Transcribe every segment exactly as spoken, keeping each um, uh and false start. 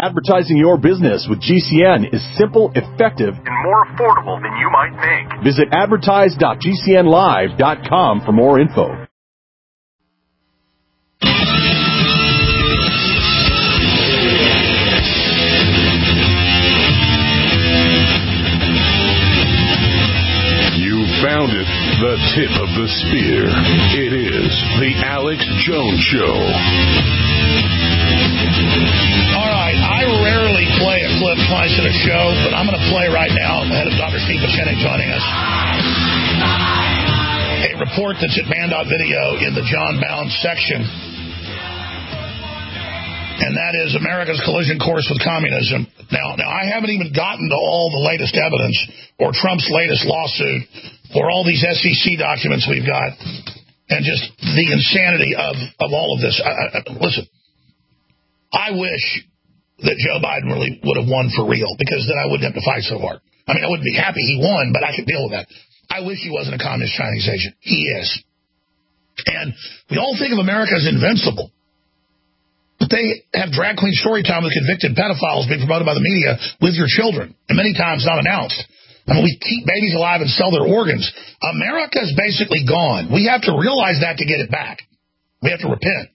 Advertising your business with G C N is simple, effective, and more affordable than you might think. Visit advertise dot g c n live dot com for more info. You found it, the tip of the spear. It is the Alex Jones Show. All right, I rarely play a clip twice in a show, but I'm going to play right now ahead of Doctor Steve Buscemi joining us. A report that's at man dot video in the John Bounds section. And that is America's collision course with communism. Now, now, I haven't even gotten to all the latest evidence or Trump's latest lawsuit or all these S E C documents we've got and just the insanity of, of all of this. I, I, listen, I wish that Joe Biden really would have won for real, because then I wouldn't have to fight so hard. I mean, I wouldn't be happy he won, but I could deal with that. I wish he wasn't a communist Chinese agent. He is. And we all think of America as invincible. But they have drag queen story time with convicted pedophiles being promoted by the media with your children, and many times not announced. I mean, we keep babies alive and sell their organs. America is basically gone. We have to realize that to get it back. We have to repent.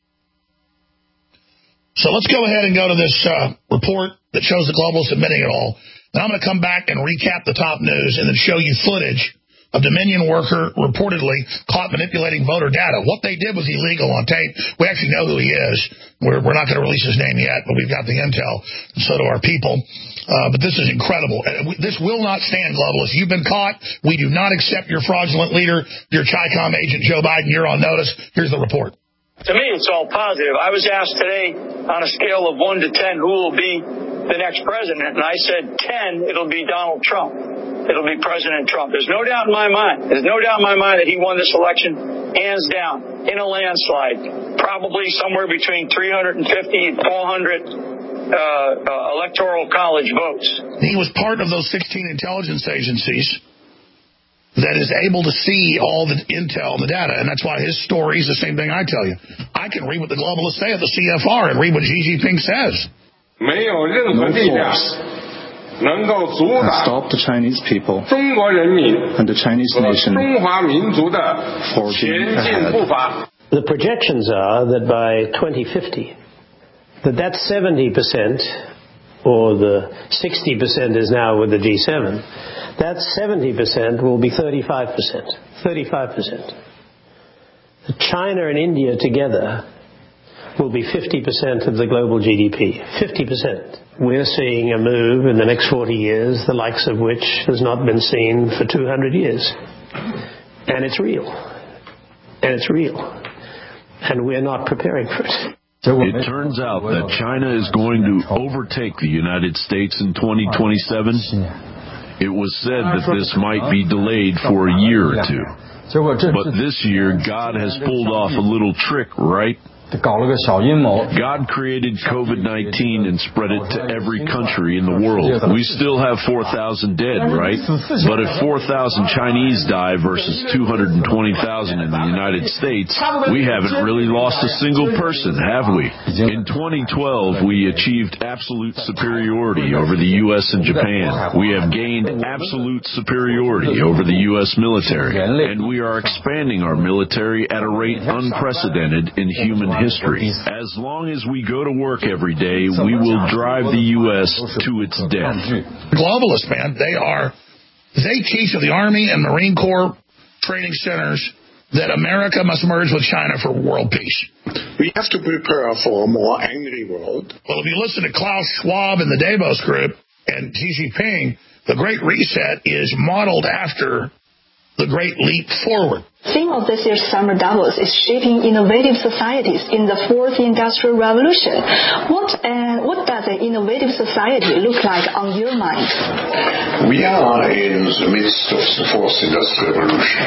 So let's go ahead and go to this uh, report that shows the globalists admitting it all. Then I'm going to come back and recap the top news and then show you footage of Dominion worker reportedly caught manipulating voter data. What they did was illegal on tape. We actually know who he is. We're, we're not going to release his name yet, but we've got the intel, and so do our people. Uh, but this is incredible. This will not stand, globalists. You've been caught. We do not accept your fraudulent leader, your Chi-Com agent, Joe Biden. You're on notice. Here's the report. To me, it's all positive. I was asked today on a scale of one to ten who will be the next president, and I said ten, it'll be Donald Trump. It'll be President Trump. There's no doubt in my mind. There's no doubt in my mind that he won this election hands down in a landslide, probably somewhere between three hundred fifty and four hundred uh, uh, electoral college votes. He was part of those sixteen intelligence agencies that is able to see all the intel and the data, and that's why his story is the same thing I tell you. I can read what the globalists say at the C F R and read what Xi Jinping says. No force can stop the Chinese people and the Chinese nation forging ahead. The projections are that by twenty fifty, that that seventy percent, or the sixty percent is now with the G seven, that seventy percent will be thirty-five percent. thirty-five percent. China and India together will be fifty percent of the global G D P. fifty percent. We're seeing a move in the next forty years, the likes of which has not been seen for two hundred years. And it's real. And it's real. And we're not preparing for it. It turns out that China is going to overtake the United States in twenty twenty-seven. It was said that this might be delayed for a year or two. But this year, God has pulled off a little trick, right? God created COVID nineteen and spread it to every country in the world. We still have four thousand dead, right? But if four thousand Chinese die versus two hundred twenty thousand in the United States, we haven't really lost a single person, have we? In twenty twelve, we achieved absolute superiority over the U S and Japan. We have gained absolute superiority over the U S military, and we are expanding our military at a rate unprecedented in human history. As long as we go to work every day, we will drive the U S to its death. Globalists, man, they are, they teach of the Army and Marine Corps training centers that America must merge with China for world peace. We have to prepare for a more angry world. Well, if you listen to Klaus Schwab and the Davos Group and Xi Jinping, the Great Reset is modeled after the Great Leap Forward. The theme of this year's Summer Davos is shaping innovative societies in the fourth industrial revolution. What uh, what does an innovative society look like on your mind? We are in the midst of the fourth industrial revolution.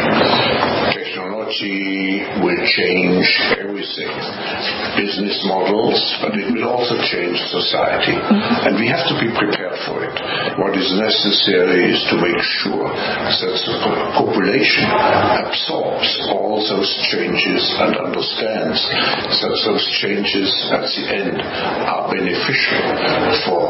Technology will change everything. Business models, but it will also change society. Mm-hmm. And we have to be prepared for it. What is necessary is to make sure that the population absorbs all those changes and understands that those changes at the end are beneficial for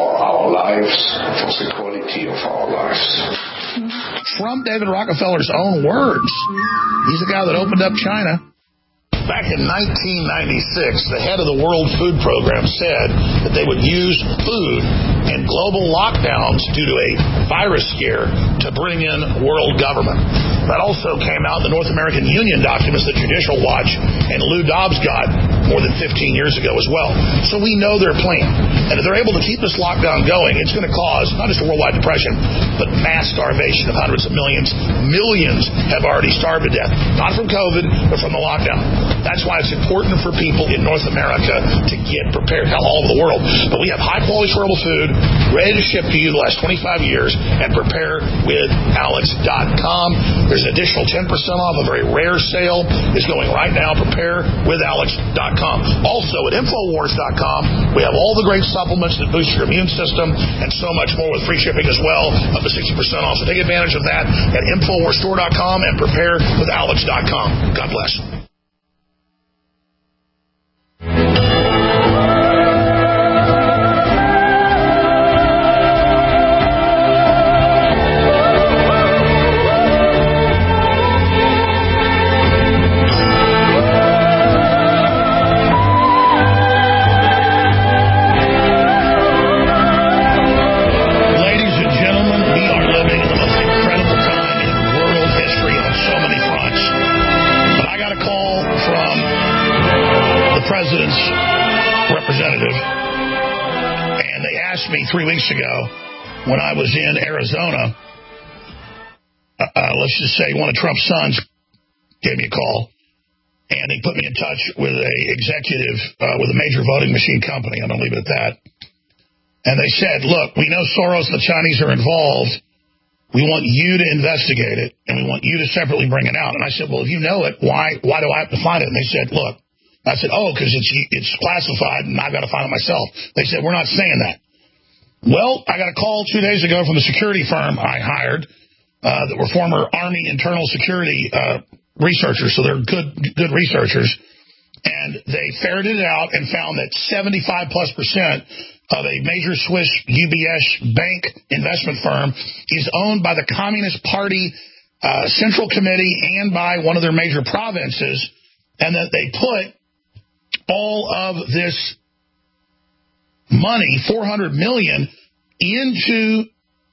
the quality of our lives. From David Rockefeller's own words. He's the guy that opened up China. Back in nineteen ninety-six, the head of the World Food Program said that they would use food and global lockdowns due to a virus scare to bring in world government. That also came out in the North American Union documents that Judicial Watch and Lou Dobbs got more than fifteen years ago as well. So we know their plan. And if they're able to keep this lockdown going, it's going to cause not just a worldwide depression, but mass starvation of hundreds of millions. Millions have already starved to death. Not from COVID, but from the lockdown. That's why it's important for people in North America to get prepared, hell, all over the world. But we have high-quality, affordable food ready to ship to you the last twenty-five years at prepare with alex dot com. There's an additional ten percent off. A very rare sale is going right now, prepare with alex dot com. Also, at infowars dot com, we have all the great supplements that boost your immune system and so much more with free shipping as well, up to sixty percent off. So take advantage of that at infowars store dot com and prepare with alex dot com. God bless. Three weeks ago, when I was in Arizona, uh, uh, let's just say one of Trump's sons gave me a call, and he put me in touch with a executive uh, with a major voting machine company. I'm going to leave it at that. And they said, look, we know Soros and the Chinese are involved. We want you to investigate it, and we want you to separately bring it out. And I said, well, if you know it, why why do I have to find it? And they said, look. I said, oh, because it's, it's classified, and I've got to find it myself. They said, we're not saying that. Well, I got a call two days ago from the security firm I hired uh, that were former Army internal security uh, researchers, so they're good good researchers, and they ferreted it out and found that seventy-five plus percent of a major Swiss U B S bank investment firm is owned by the Communist Party uh, Central Committee and by one of their major provinces, and that they put all of this money, four hundred million dollars, into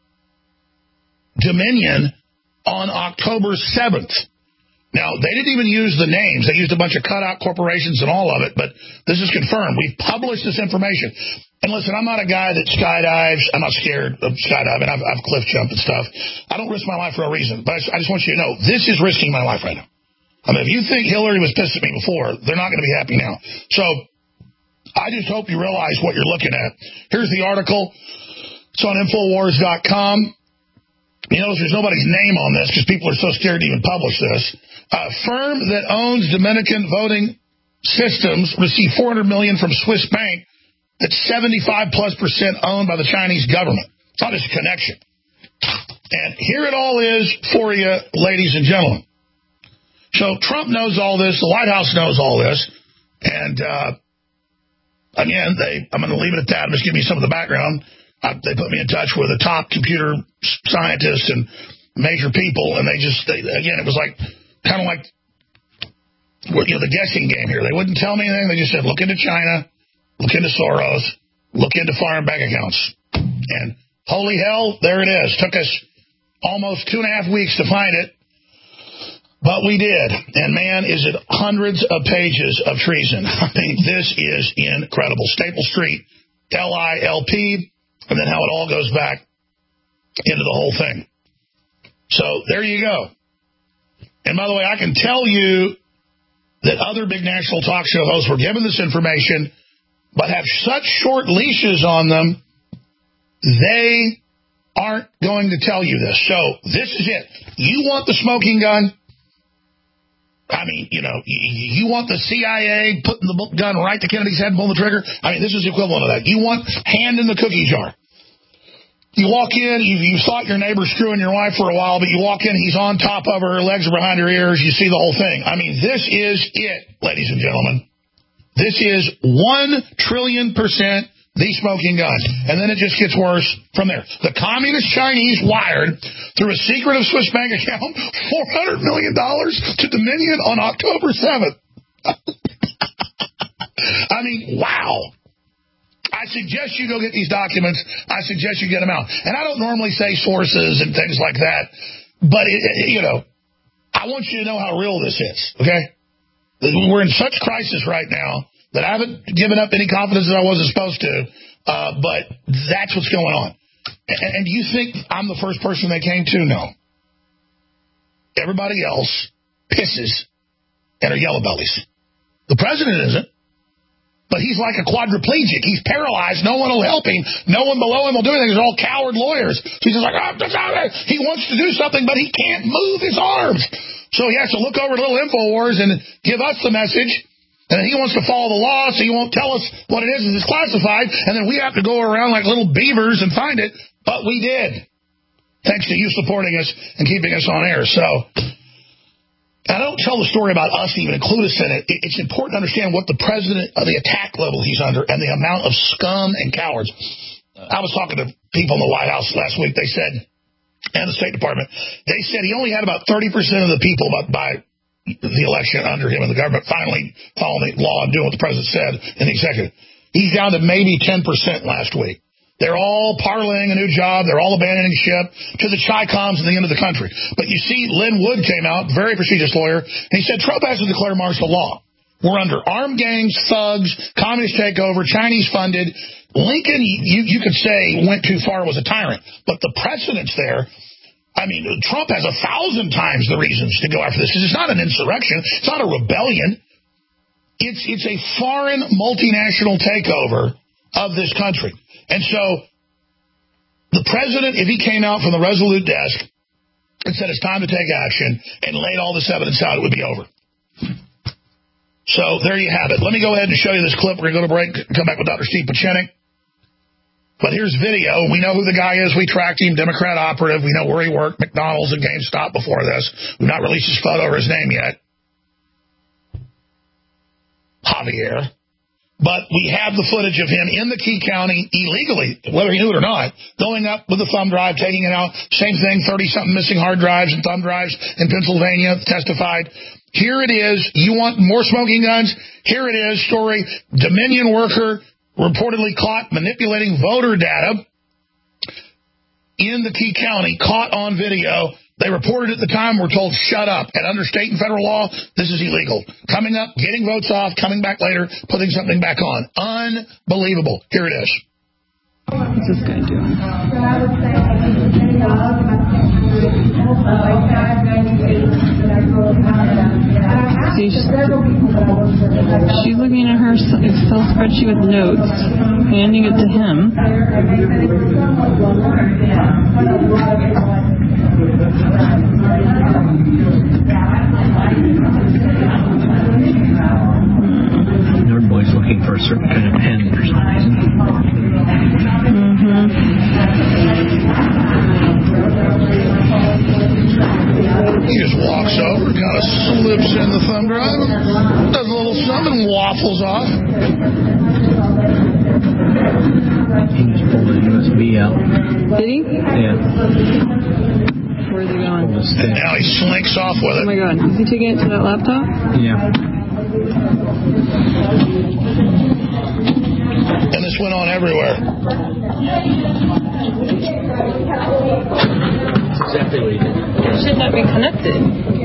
Dominion on October seventh. Now, they didn't even use the names. They used a bunch of cutout corporations and all of it, but this is confirmed. We've published this information. And listen, I'm not a guy that skydives. I'm not scared of skydiving. I've, I've cliff jumped and stuff. I don't risk my life for a reason, but I just want you to know, this is risking my life right now. I mean, if you think Hillary was pissed at me before, they're not going to be happy now. So I just hope you realize what you're looking at. Here's the article. It's on infowars dot com. You notice there's nobody's name on this because people are so scared to even publish this. A firm that owns Dominican voting systems received four hundred million dollars from Swiss bank that's seventy-five plus percent owned by the Chinese government. It's not just a connection. And here it all is for you, ladies and gentlemen. So Trump knows all this. The White House knows all this. And, uh, again, they, I'm going to leave it at that. I'm just giving you some of the background. Uh, they put me in touch with a top computer scientist and major people, and they just, they, again, it was like, kind of like, you know, the guessing game here. They wouldn't tell me anything. They just said, look into China, look into Soros, look into foreign bank accounts. And holy hell, there it is. Took us almost two and a half weeks to find it, but we did. And man, is it hundreds of pages of treason. I mean, this is incredible. Staple Street, L I L P, and then how it all goes back into the whole thing. So there you go. And by the way, I can tell you that other big national talk show hosts were given this information, but have such short leashes on them, they aren't going to tell you this. So this is it. You want the smoking gun? I mean, you know, you want the C I A putting the gun right to Kennedy's head and pulling the trigger? I mean, this is the equivalent of that. You want hand in the cookie jar. You walk in, you, you thought your neighbor's screwing your wife for a while, but you walk in, he's on top of her, her legs are behind her ears, you see the whole thing. I mean, this is it, ladies and gentlemen. This is one trillion percent the smoking gun. And then it just gets worse from there. The communist Chinese wired, through a secretive Swiss bank account, four hundred million dollars to Dominion on October seventh. I mean, wow. I suggest you go get these documents. I suggest you get them out. And I don't normally say sources and things like that, but, it, it, you know, I want you to know how real this is, okay? We're in such crisis right now that I haven't given up any confidence that I wasn't supposed to, uh, but that's what's going on. And, and do you think I'm the first person they came to? No. Everybody else pisses and are yellow bellies. The president isn't, but he's like a quadriplegic. He's paralyzed. No one will help him. No one below him will do anything. They're all coward lawyers. So he's just like, oh, he wants to do something, but he can't move his arms. So he has to look over at little InfoWars and give us the message. And then he wants to follow the law, so he won't tell us what it is. It's classified. And then we have to go around like little beavers and find it. But we did. Thanks to you supporting us and keeping us on air. So I don't tell the story about us to even include us in it. It's important to understand what the president, uh, the attack level he's under, and the amount of scum and cowards. I was talking to people in the White House last week. They said, and the State Department, they said he only had about thirty percent of the people by, by the election under him and the government finally following the law and doing what the president said in the executive. He's down to maybe ten percent last week. They're all parlaying a new job. They're all abandoning ship to the Chi-Coms at the end of the country. But you see, Lynn Wood came out, very prestigious lawyer, and he said Trump has to declare martial law. We're under armed gangs, thugs, communist takeover, Chinese funded. Lincoln, you, you could say, went too far, was a tyrant. But the precedent's there. I mean, Trump has a thousand times the reasons to go after this. It's not an insurrection. It's not a rebellion. It's, it's a foreign multinational takeover of this country. And so the president, if he came out from the Resolute desk and said it's time to take action and laid all this evidence out, it would be over. So there you have it. Let me go ahead and show you this clip. We're going to go to break, come back with Doctor Steve Pieczenik. But here's video. We know who the guy is. We tracked him, Democrat operative. We know where he worked, McDonald's and GameStop before this. We've not released his photo or his name yet. Javier. But we have the footage of him in the Key County illegally, whether he knew it or not, going up with a thumb drive, taking it out. Same thing, thirty-something missing hard drives and thumb drives in Pennsylvania, testified. Here it is. You want more smoking guns? Here it is. Story. Dominion worker reportedly caught manipulating voter data in the Key County, caught on video. They reported at the time, we're told, shut up. And under state and federal law, this is illegal. Coming up, getting votes off, coming back later, putting something back on. Unbelievable. Here it is. What's this guy doing? See, she's, she's looking at her Excel spreadsheet with notes, handing it to him. Everybody's looking for a certain kind of pen for some reason. Mm-hmm. He just walks over, kind of slips in the thumb drive, does a little something, waffles off. He just pulled a U S B out. Did he? Yeah. Where's he going? And now he slinks off with it. Oh my God. Is he taking it to that laptop? Yeah. And this went on everywhere. That's exactly what he did. It should not be connected.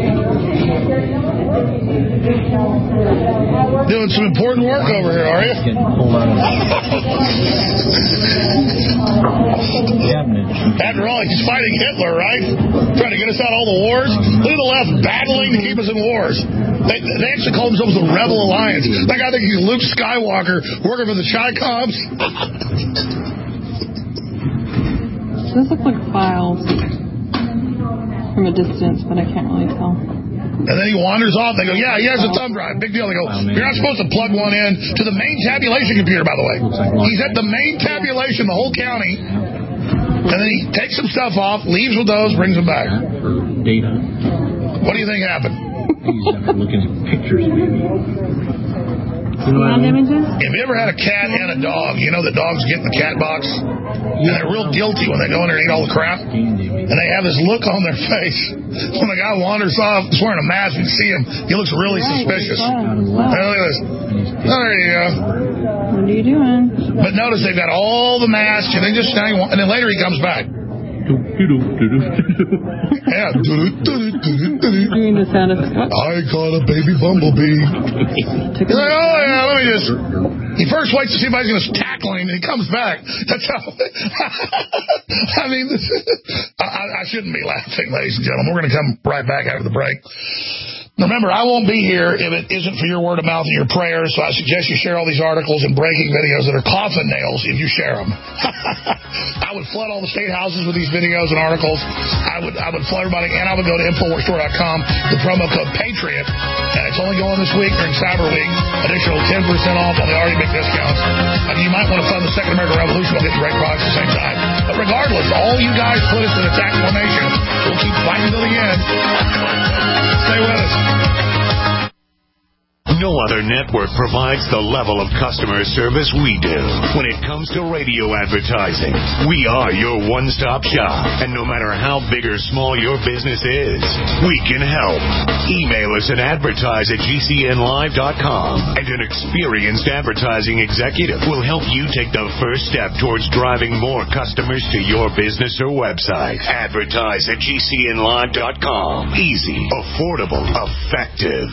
Doing some important work over here, are you? Getting pulled out of the cabinet. After all, he's fighting Hitler, right? Trying to get us out of all the wars. Look at the left battling to keep us in wars. They, they actually call themselves the Rebel Alliance. That guy thinks he's Luke Skywalker working for the Chi-Coms. Those look like files from a distance, but I can't really tell. And then he wanders off. They go, yeah, he has a thumb drive. Big deal. They go, you're not supposed to plug one in to the main tabulation computer, by the way. He's at the main tabulation, the whole county. And then he takes some stuff off, leaves with those, brings them back. Data. What do you think happened? He's looking at pictures, maybe. Beyond images? If you ever had a cat and a dog, you know the dogs get in the cat box, and they're real guilty when they go in there and eat all the crap, and they have this look on their face. When the guy wanders off, he's wearing a mask, you can see him, he looks really suspicious. Hey, look at this. There you go. What are you doing? But notice they've got all the masks, and they just and then later he comes back. Yeah. Doing the sound effect. I caught a baby bumblebee. Like, oh yeah, let me just. He first waits to see if I was going to tackle him, and he comes back. That's how. I mean, this, I, I shouldn't be laughing, ladies and gentlemen. We're going to come right back after the break. Remember, I won't be here if it isn't for your word of mouth and your prayers, so I suggest you share all these articles and breaking videos that are coffin nails if you share them. I would flood all the state houses with these videos and articles. I would I would flood everybody, and I would go to Infowars Store dot com, the promo code PATRIOT, and it's only going this week during Cyber Week, additional ten percent off on the already big discounts. I mean, you might want to fund the Second American Revolution while getting great products at the same time. But regardless, all you guys put us in a tactical nation. We'll keep fighting till the end. Stay with us. No other network provides the level of customer service we do. When it comes to radio advertising, we are your one-stop shop. And no matter how big or small your business is, we can help. Email us at advertise at G C N live dot com, and an experienced advertising executive will help you take the first step towards driving more customers to your business or website. Advertise at G C N live dot com. Easy, affordable, effective.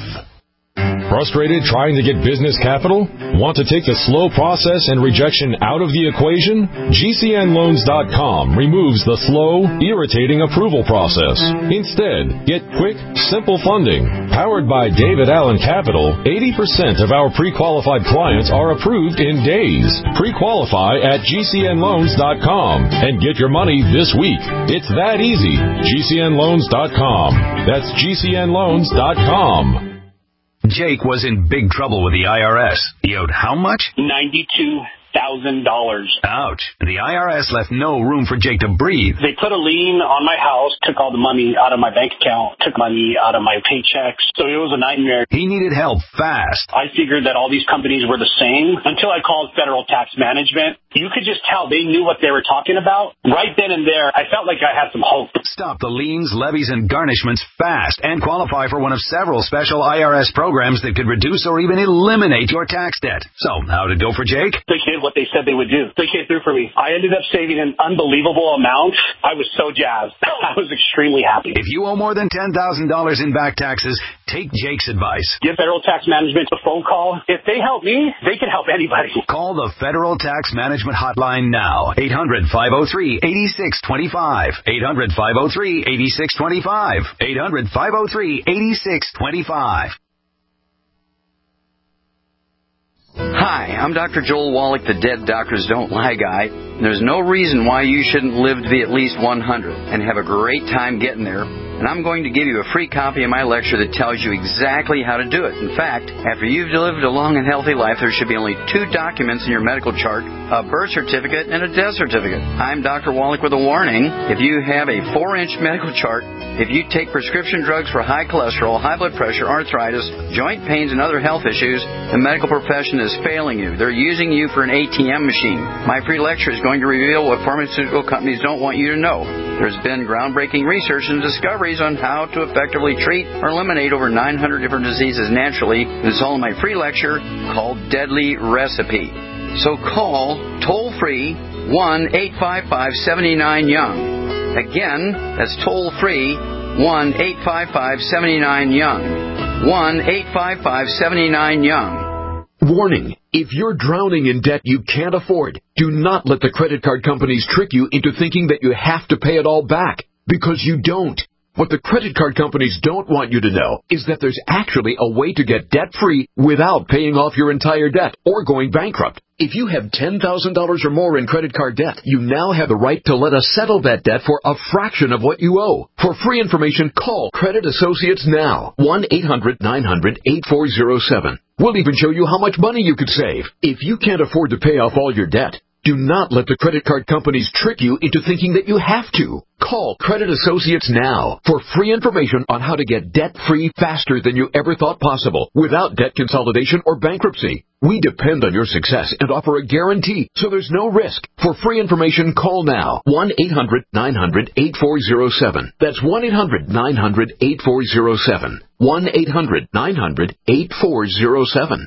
Frustrated trying to get business capital? Want to take the slow process and rejection out of the equation? G C N loans dot com removes the slow, irritating approval process. Instead, get quick, simple funding. Powered by David Allen Capital, eighty percent of our pre-qualified clients are approved in days. Pre-qualify at G C N loans dot com and get your money this week. It's that easy. G C N loans dot com. That's G C N loans dot com. Jake was in big trouble with the I R S. He owed how much? ninety-two thousand dollars. Ouch. The I R S left no room for Jake to breathe. They put a lien on my house, took all the money out of my bank account, took money out of my paychecks. So it was a nightmare. He needed help fast. I figured that all these companies were the same until I called Federal Tax Management. You could just tell they knew what they were talking about. Right then and there, I felt like I had some hope. Stop the liens, levies, and garnishments fast and qualify for one of several special I R S programs that could reduce or even eliminate your tax debt. So, how'd it go for Jake? They did what they said they would do. They came through for me. I ended up saving an unbelievable amount. I was so jazzed. I was extremely happy. If you owe more than ten thousand dollars in back taxes, take Jake's advice. Give Federal Tax Management a phone call. If they help me, they can help anybody. Call the Federal Tax Management Hotline now. eight hundred, five oh three, eight six two five. eight hundred, five oh three, eight six two five. eight hundred, five oh three, eight six two five. Hi, I'm Doctor Joel Wallach, the Dead Doctors Don't Lie guy. There's no reason why you shouldn't live to be at least one hundred and have a great time getting there. And I'm going to give you a free copy of my lecture that tells you exactly how to do it. In fact, after you've lived a long and healthy life, there should be only two documents in your medical chart, a birth certificate and a death certificate. I'm Doctor Wallach with a warning. If you have a four-inch medical chart, if you take prescription drugs for high cholesterol, high blood pressure, arthritis, joint pains, and other health issues, the medical profession is failing you. They're using you for an A T M machine. My free lecture is going to reveal what pharmaceutical companies don't want you to know. There's been groundbreaking research and discoveries on how to effectively treat or eliminate over nine hundred different diseases naturally. It's all in my free lecture called Deadly Recipe. So call toll-free one eight five five, seven nine, young. Again, that's toll-free one eight five five, seven nine, young. one eight five five, seven nine, young. Warning. If you're drowning in debt you can't afford, do not let the credit card companies trick you into thinking that you have to pay it all back, because you don't. What the credit card companies don't want you to know is that there's actually a way to get debt-free without paying off your entire debt or going bankrupt. If you have ten thousand dollars or more in credit card debt, you now have the right to let us settle that debt for a fraction of what you owe. For free information, call Credit Associates now, one eight hundred, nine hundred, eight four zero seven. We'll even show you how much money you could save. If you can't afford to pay off all your debt, do not let the credit card companies trick you into thinking that you have to. Call Credit Associates now for free information on how to get debt-free faster than you ever thought possible without debt consolidation or bankruptcy. We depend on your success and offer a guarantee, so there's no risk. For free information, call now. one eight hundred nine hundred eight four zero seven. That's one eight hundred nine hundred eight four zero seven. one eight hundred nine hundred eight four zero seven.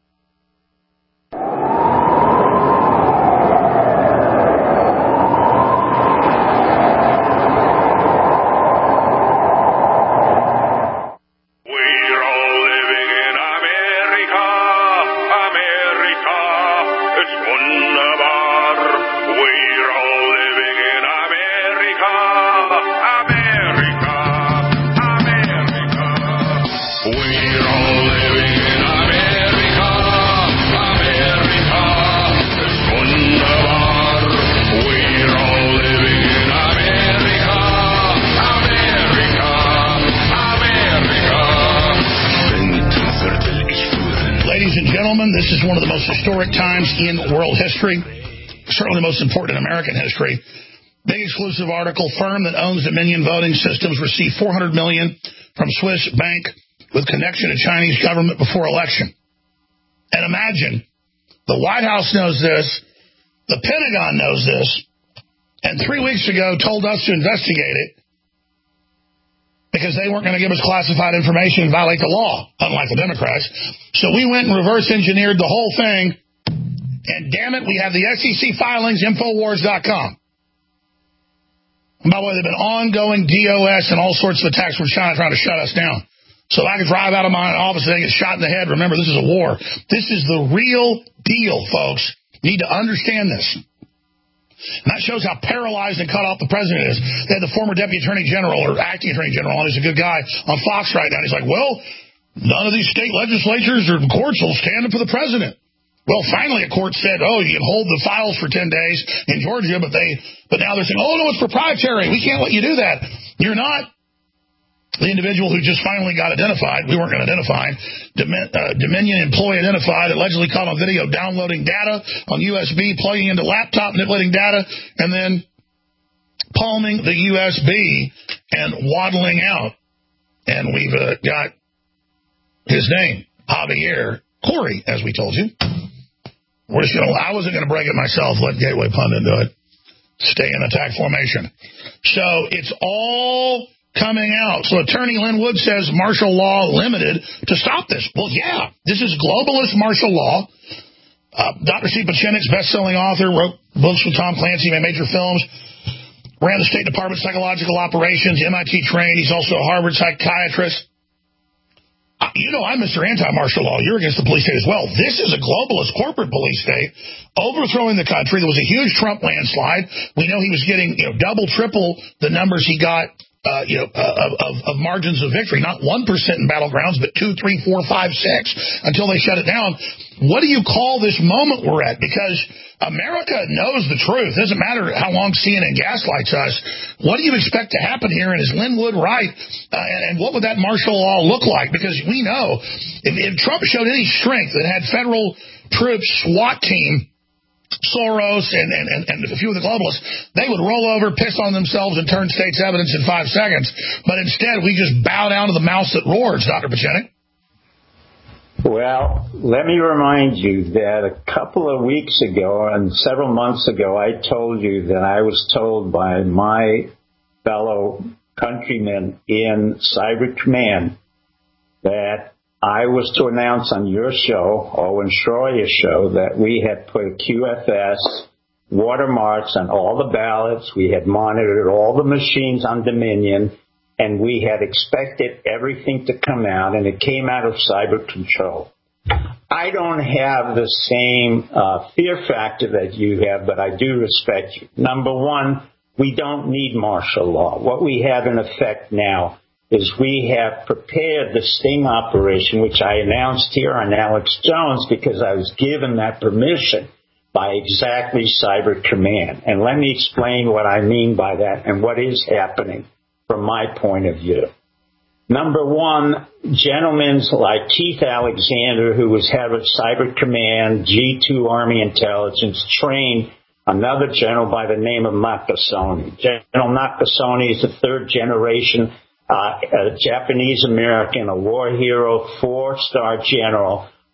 This is one of the most historic times in world history, certainly the most important in American history. Big exclusive article, firm that owns Dominion Voting Systems received four hundred million dollars from Swiss bank with connection to Chinese government before election. And imagine, the White House knows this, the Pentagon knows this, and three weeks ago told us to investigate it because they weren't going to give us classified information and violate the law, unlike the Democrats. So we went and reverse engineered the whole thing, and damn it, we have the S E C filings, Infowars dot com. And by the way, there have been ongoing DOS and all sorts of attacks from China trying to shut us down. So I could drive out of my office and get shot in the head. Remember, this is a war. This is the real deal, folks. You need to understand this. And that shows how paralyzed and cut off the president is. They had the former deputy attorney general, or acting attorney general, and he's a good guy, on Fox right now. He's like, well, none of these state legislatures or courts will stand up for the president. Well, finally a court said, oh, you can hold the files for ten days in Georgia, but they, but now they're saying, oh, no, it's proprietary. We can't let you do that. You're not. The individual who just finally got identified, we weren't going to identify, Domin- uh, Dominion employee identified, allegedly caught on video downloading data on U S B, plugging into laptop, manipulating data, and then palming the U S B and waddling out. And we've uh, got his name, Javier Corey, as we told you. We're just gonna, I wasn't going to break it myself. Let Gateway Pundit do it. Stay in attack formation. So it's all coming out. So Attorney Lynn Wood says martial law limited to stop this. Well, yeah, this is globalist martial law. Uh, Doctor Steve Pieczenik's best-selling author, wrote books with Tom Clancy, made major films, ran the State Department Psychological Operations, M I T trained. He's also a Harvard psychiatrist. Uh, you know, I'm Mister Anti-Martial Law. You're against the police state as well. This is a globalist corporate police state overthrowing the country. There was a huge Trump landslide. We know he was getting, you know, double, triple the numbers he got Uh, you know, uh, of, of margins of victory, not one percent in battlegrounds, but two, three, four, five, six, until they shut it down. What do you call this moment we're at? Because America knows the truth. It doesn't matter how long C N N gaslights us. What do you expect to happen here? And is Lynn Wood right? Uh, and, and what would that martial law look like? Because we know if, if Trump showed any strength and had federal troops, SWAT team, Soros and, and, and a few of the globalists, they would roll over, piss on themselves, and turn state's evidence in five seconds. But instead, we just bow down to the mouse that roars, Doctor Pieczenik. Well, let me remind you that a couple of weeks ago and several months ago, I told you that I was told by my fellow countrymen in Cyber Command that I was to announce on your show, Owen Schroyer's show, that we had put Q F S watermarks on all the ballots. We had monitored all the machines on Dominion, and we had expected everything to come out, and it came out of Cyber Control. I don't have the same uh, fear factor that you have, but I do respect you. Number one, we don't need martial law. What we have in effect now is we have prepared the sting operation, which I announced here on Alex Jones because I was given that permission by exactly Cyber Command. And let me explain what I mean by that and what is happening from my point of view. Number one, gentlemen like Keith Alexander, who was head of Cyber Command, G two Army Intelligence, trained another general by the name of Nakasone. General Nakasone is the third generation Uh, a Japanese-American, a war hero, four-star general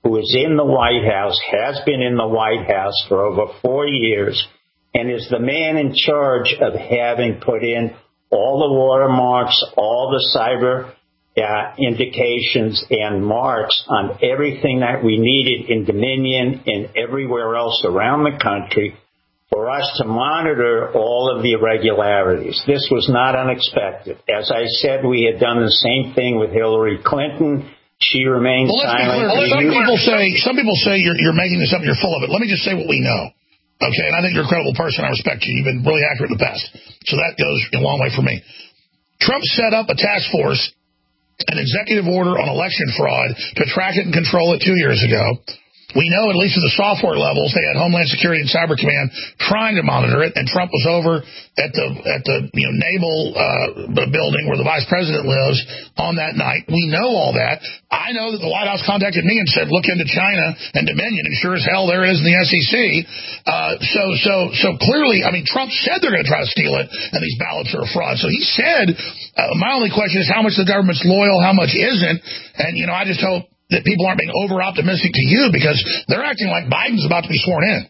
who is in the White House, has been in the White House for over four years, and is the man in charge of having put in all the watermarks, all the cyber uh, indications and marks on everything that we needed in Dominion and everywhere else around the country for us to monitor all of the irregularities. This was not unexpected. As I said, we had done the same thing with Hillary Clinton. She remained well, silent. Some people say some people say you're, you're making this up and you're full of it. Let me just say what we know. Okay, and I think you're a credible person. I respect you. You've been really accurate in the past. So that goes a long way for me. Trump set up a task force, an executive order on election fraud to track it and control it two years ago. We know, at least at the software levels, they had Homeland Security and Cyber Command trying to monitor it, and Trump was over at the at the you know naval uh, building where the vice president lives on that night. We know all that. I know that the White House contacted me and said, look into China and Dominion, and sure as hell there it is in the S E C. Uh, so so so clearly, I mean, Trump said they're going to try to steal it, and these ballots are a fraud. So he said, uh, my only question is how much the government's loyal, how much isn't, and you know, I just hope that people aren't being over-optimistic to you because they're acting like Biden's about to be sworn in.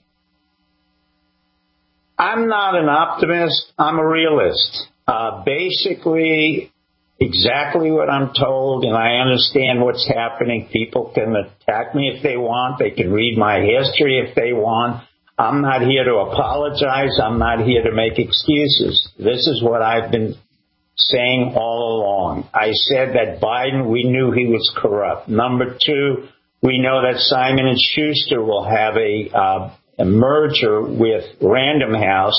I'm not an optimist. I'm a realist. Uh, basically, exactly what I'm told, and I understand what's happening. People can attack me if they want. They can read my history if they want. I'm not here to apologize. I'm not here to make excuses. This is what I've been saying all along. I said that Biden, we knew he was corrupt. Number two, we know that Simon and Schuster will have a, uh, a merger with Random House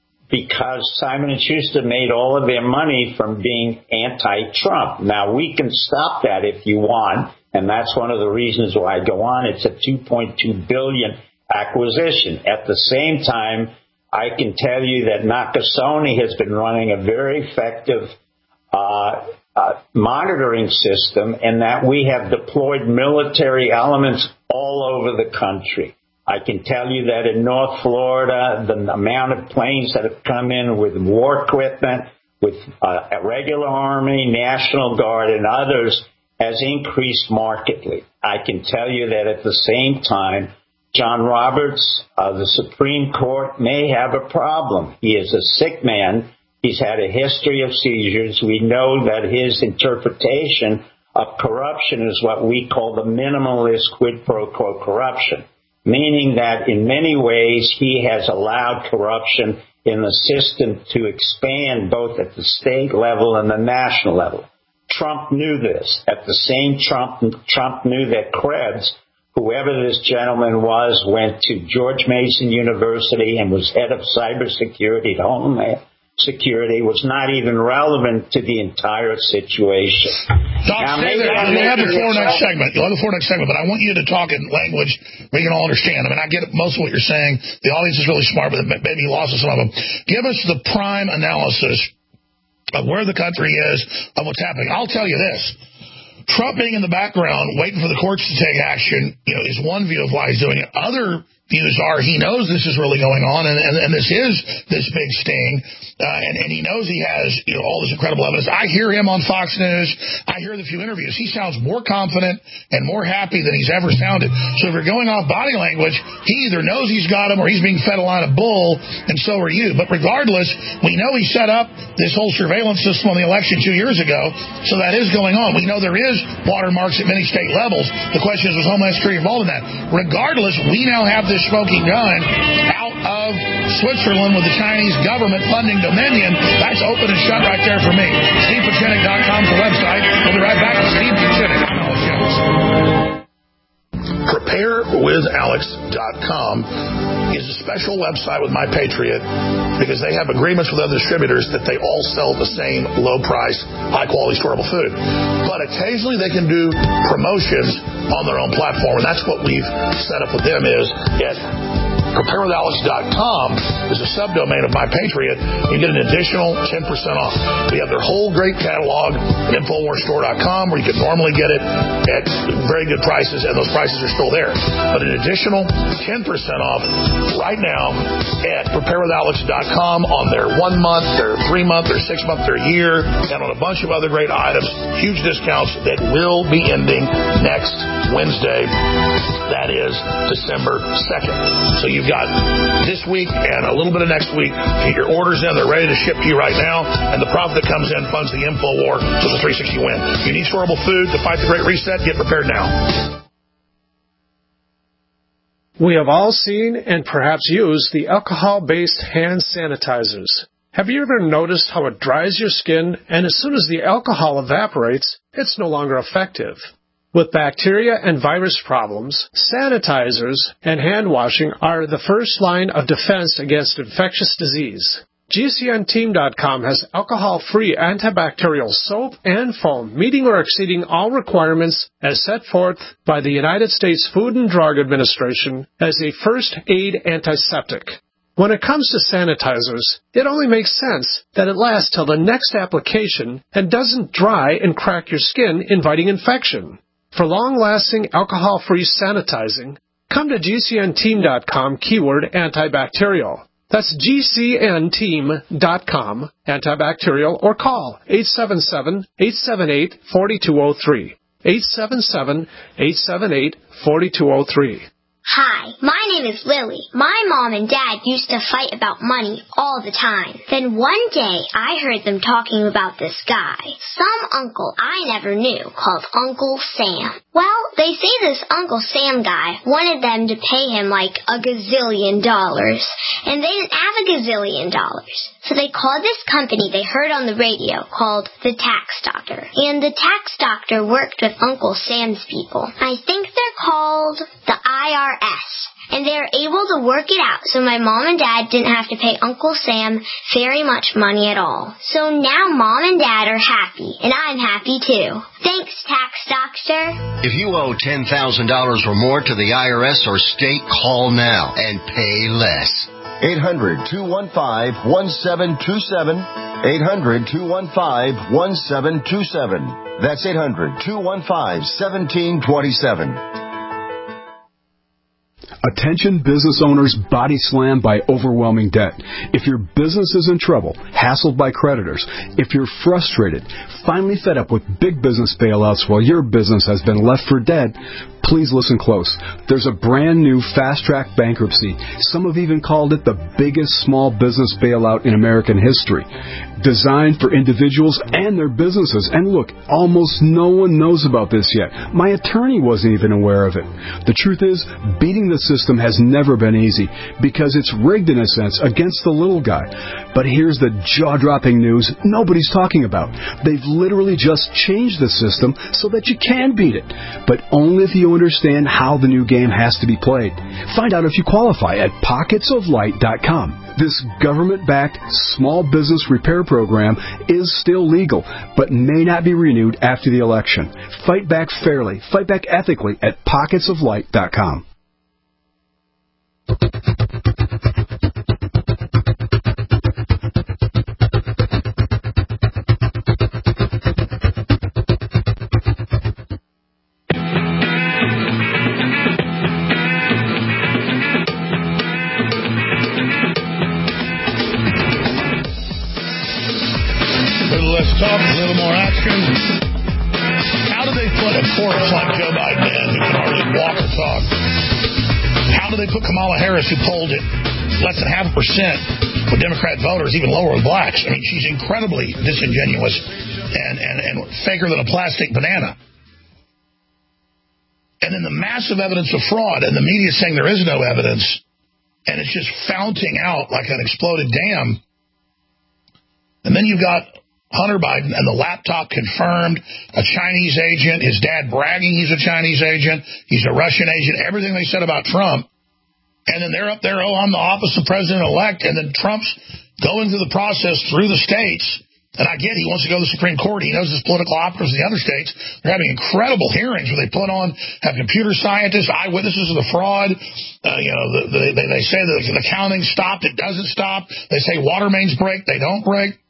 because Simon and Schuster made all of their money from being anti-Trump. Now, we can stop that if you want, and that's one of the reasons why I go on. It's a two point two billion dollars acquisition. At the same time, I can tell you that Nakasone has been running a very effective uh, uh, monitoring system and that we have deployed military elements all over the country. I can tell you that in North Florida, the amount of planes that have come in with war equipment, with uh, a regular Army, National Guard, and others has increased markedly. I can tell you that at the same time, John Roberts, uh, the Supreme Court, may have a problem. He is a sick man. He's had a history of seizures. We know that his interpretation of corruption is what we call the minimalist quid pro quo corruption, meaning that in many ways he has allowed corruption in the system to expand both at the state level and the national level. Trump knew this. At the same Trump, Trump knew that Krebs, whoever this gentleman was, went to George Mason University and was head of cybersecurity at Homeland Security, was not even relevant to the entire situation. Doc, now, stay there. You'll have the floor next segment. You'll have the floor next segment, but I want you to talk in language we can all understand. I mean, I get most of what you're saying. The audience is really smart, but maybe you lost some of them. Give us the prime analysis of where the country is, of what's happening. I'll tell you this. Trump being in the background, waiting for the courts to take action, you know, is one view of why he's doing it. Other views are he knows this is really going on, and, and, and this is this big sting, uh, and, and he knows he has you know all this incredible evidence. I hear him on Fox News. I hear the few interviews. He sounds more confident and more happy than he's ever sounded. So if you're going off body language, he either knows he's got him or he's being fed a line of bull, and so are you. But regardless, we know he set up this whole surveillance system on the election two years ago, so that is going on. We know there is watermarks at many state levels. The question is, was Homeland Security involved in that? Regardless, we now have this smoking gun out of Switzerland with the Chinese government funding Dominion. That's open and shut right there for me. Steve Pieczenik dot com is the website. We'll be right back with Steve Pieczenik on Alex Jones. prepare with alex dot com is a special website with My Patriot because they have agreements with other distributors that they all sell the same low-price, high-quality, storable food. But occasionally they can do promotions on their own platform, and that's what we've set up with them is at prepare with alex dot com is a subdomain of My Patriot. You get an additional ten percent off. We have their whole great catalog at infowars store dot com, where you can normally get it at very good prices, and those prices are still there. But an additional ten percent off right now at prepare with alex dot com on their one month, their three month, their six month, their year, and on a bunch of other great items. Huge discounts that will be ending next Wednesday. That is December second. So you've got this week and a little bit of next week to get your orders in. They're ready to ship to you right now, and the profit that comes in funds the InfoWar to the three sixty win. If you need storable food to fight the Great Reset, get prepared now. We have all seen and perhaps used the alcohol-based hand sanitizers. Have you ever noticed how it dries your skin, and as soon as the alcohol evaporates, it's no longer effective? With bacteria and virus problems, sanitizers and hand washing are the first line of defense against infectious disease. G C N team dot com has alcohol-free antibacterial soap and foam, meeting or exceeding all requirements as set forth by the United States Food and Drug Administration as a first-aid antiseptic. When it comes to sanitizers, it only makes sense that it lasts till the next application and doesn't dry and crack your skin, inviting infection. For long-lasting alcohol-free sanitizing, come to G C N team dot com keyword antibacterial. That's G C N team dot com antibacterial, or call eight seven seven, eight seven eight, four two zero three. eight seven seven, eight seven eight, four two zero three. Hi, my name is Lily. My mom and dad used to fight about money all the time. Then one day, I heard them talking about this guy, some uncle I never knew, called Uncle Sam. Well, they say this Uncle Sam guy wanted them to pay him like a gazillion dollars, and they didn't have a gazillion dollars. So they called this company they heard on the radio called the Tax Doctor. And the Tax Doctor worked with Uncle Sam's people. I think they're called the I R S. And they were able to work it out so my mom and dad didn't have to pay Uncle Sam very much money at all. So now mom and dad are happy, and I'm happy too. Thanks, Tax Doctor. If you owe ten thousand dollars or more to the I R S or state, call now and pay less. eight hundred, two one five, one seven two seven. eight hundred, two one five, one seven two seven. That's eight hundred, two one five, one seven two seven. Attention business owners body slammed by overwhelming debt. If your business is in trouble, hassled by creditors, if you're frustrated, finally fed up with big business bailouts while your business has been left for dead, please listen close. There's a brand new fast-track bankruptcy. Some have even called it the biggest small business bailout in American history. Designed for individuals and their businesses. And look, almost no one knows about this yet. My attorney wasn't even aware of it. The truth is, beating the system has never been easy because it's rigged in a sense against the little guy. But here's the jaw-dropping news nobody's talking about. They've literally just changed the system so that you can beat it, but only if you understand how the new game has to be played. Find out if you qualify at pockets of light dot com. This government-backed small business repair program is still legal, but may not be renewed after the election. Fight back fairly, fight back ethically at pockets of light dot com. Talk, a little more action. How do they put a corpse like Joe Biden in, who can hardly walk or talk? How do they put Kamala Harris, who polled at less than half a percent with Democrat voters, even lower with blacks? I mean, she's incredibly disingenuous and, and, and faker than a plastic banana. And then the massive evidence of fraud, and the media saying there is no evidence, and it's just founting out like an exploded dam. And then you've got Hunter Biden and the laptop confirmed, a Chinese agent, his dad bragging he's a Chinese agent, he's a Russian agent, everything they said about Trump. And then they're up there, oh, I'm the office of president-elect, and then Trump's going through the process through the states, And I get he wants to go to the Supreme Court. He knows his political operatives in the other states. They're having incredible hearings where they put on, have computer scientists, eyewitnesses of the fraud. Uh, you know, the, the, they, they say that the counting stopped. It doesn't stop. They say water mains break. They don't break.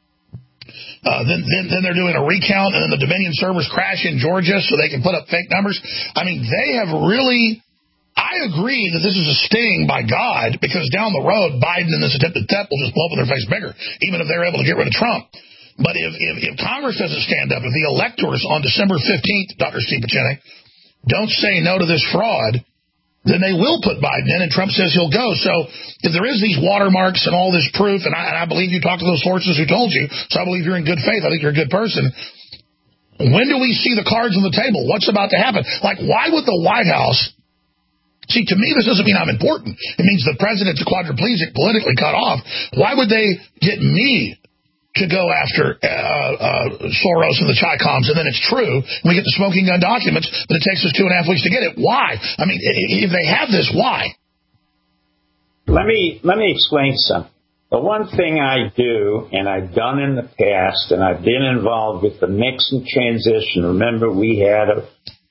Uh, then, then, then they're doing a recount, and then the Dominion servers crash in Georgia so they can put up fake numbers. I mean, they have really... I agree that this is a sting by God, because down the road, Biden and this attempted theft will just blow up in their face bigger, even if they're able to get rid of Trump. But if, if, if Congress doesn't stand up, if the electors on December fifteenth, Doctor Steve Pieczenik, don't say no to this fraud, then they will put Biden in, and Trump says he'll go. So if there is these watermarks and all this proof, and I, and I believe you talked to those sources who told you, so I believe you're in good faith. I think you're a good person. When do we see the cards on the table? What's about to happen? Like, why would the White House... See, to me, this doesn't mean I'm important. It means the president's a quadriplegic, politically cut off. Why would they get me to go after uh, uh, Soros and the Chi-Coms, and then it's true, and we get the smoking gun documents, but it takes us two and a half weeks to get it? Why? I mean, if they have this, why? Let me let me explain something. The one thing I do, and I've done in the past, and I've been involved with the Nixon transition. Remember, we had a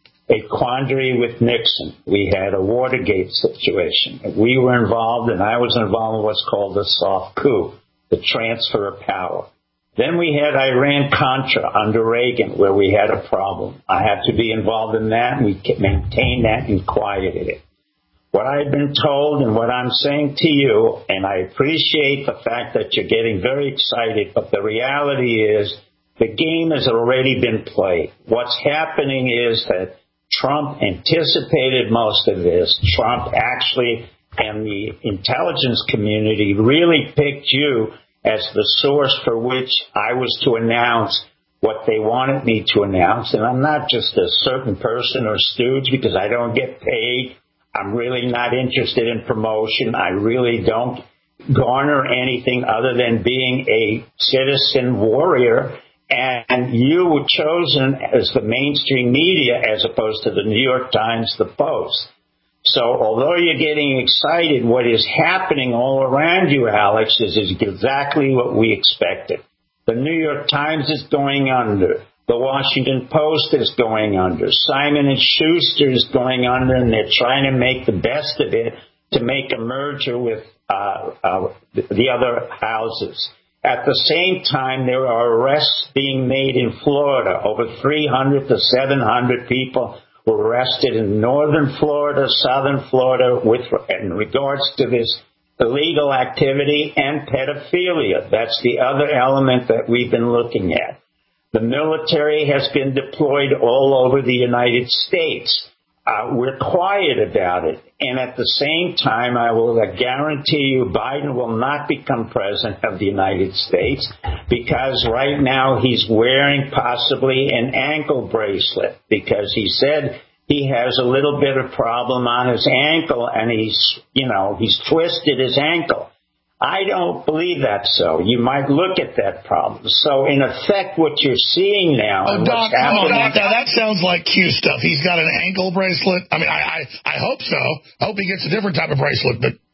a quandary with Nixon. We had a Watergate situation. We were involved, and I was involved in what's called a soft coup, the transfer of power. Then we had Iran-Contra under Reagan, where we had a problem. I had to be involved in that, and we maintained that and quieted it. What I've been told and what I'm saying to you, and I appreciate the fact that you're getting very excited, but the reality is the game has already been played. What's happening is that Trump anticipated most of this. Trump actually, and the intelligence community, really picked you as the source for which I was to announce what they wanted me to announce. And I'm not just a certain person or stooge, because I don't get paid. I'm really not interested in promotion. I really don't garner anything other than being a citizen warrior. And you were chosen as the mainstream media as opposed to the New York Times, the Post. So although you're getting excited, what is happening all around you, Alex, is, is exactly what we expected. The New York Times is going under. The Washington Post is going under. Simon and Schuster is going under, and they're trying to make the best of it to make a merger with uh, uh, the other houses. At the same time, there are arrests being made in Florida. Over three hundred to seven hundred people were arrested in northern Florida, southern Florida, with in regards to this illegal activity and pedophilia. That's the other element that we've been looking at. The military has been deployed all over the United States. Uh, we're quiet about it. And at the same time, I will guarantee you Biden will not become president of the United States, because right now he's wearing possibly an ankle bracelet, because he said he has a little bit of problem on his ankle, and he's, you know, he's twisted his ankle. I don't believe that's so. You might look at that problem. So, in effect, what you're seeing now... Oh, Doc, oh, Doc, now that sounds like Q stuff. He's got an ankle bracelet. I mean, I, I, I hope so. I hope he gets a different type of bracelet, but...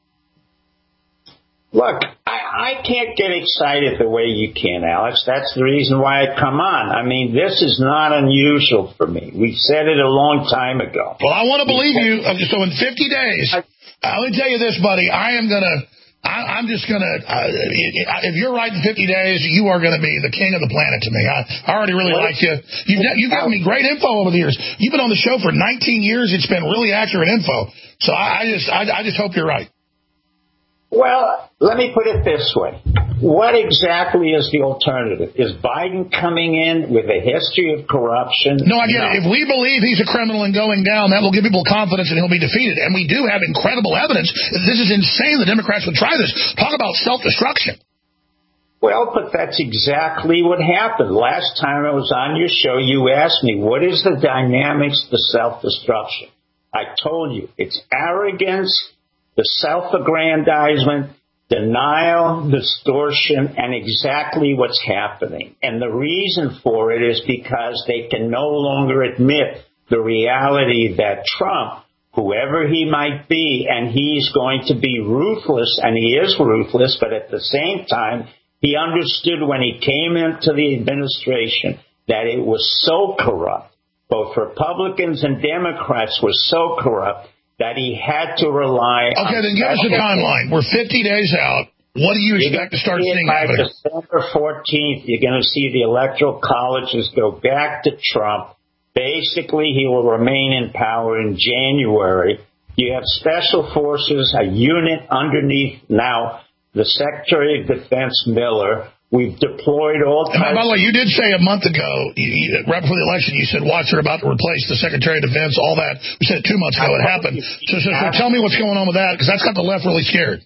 Look, I, I can't get excited the way you can, Alex. That's the reason why I come on. I mean, this is not unusual for me. We said it a long time ago. Well, I want to believe you. So, in fifty days, I, let me tell you this, buddy. I am going to... I, I'm just going to, uh, if you're right in fifty days, you are going to be the king of the planet to me. I, I already really like you. You've, you've given me great info over the years. You've been on the show for nineteen years. It's been really accurate info. So I, I just I, I just hope you're right. Well, let me put it this way. What exactly is the alternative? Is Biden coming in with a history of corruption? No, I get no. it. If we believe he's a criminal and going down, that will give people confidence and he'll be defeated. And we do have incredible evidence. This is insane. The Democrats would try this. Talk about self-destruction. Well, but that's exactly what happened. Last time I was on your show, you asked me, what is the dynamics of self-destruction? I told you, it's arrogance, the self-aggrandizement, denial, distortion, and exactly what's happening. And the reason for it is because they can no longer admit the reality that Trump, whoever he might be, and he's going to be ruthless, and he is ruthless, but at the same time, He understood when he came into the administration that it was so corrupt, both Republicans and Democrats were so corrupt, that he had to rely okay, on... Okay, then give us a timeline. We're fifty days out. What do you expect to start seeing by happening? December fourteenth, you're going to see the electoral colleges go back to Trump. Basically, he will remain in power in January. You have special forces, a unit underneath now the Secretary of Defense, Miller. We've deployed all types... And by the way, you did say a month ago, you, you, right before the election, you said, watch, they're about to replace the Secretary of Defense, all that. We said it two months ago it happened. So, so, so tell me what's going on with that, because that's got the left really scared.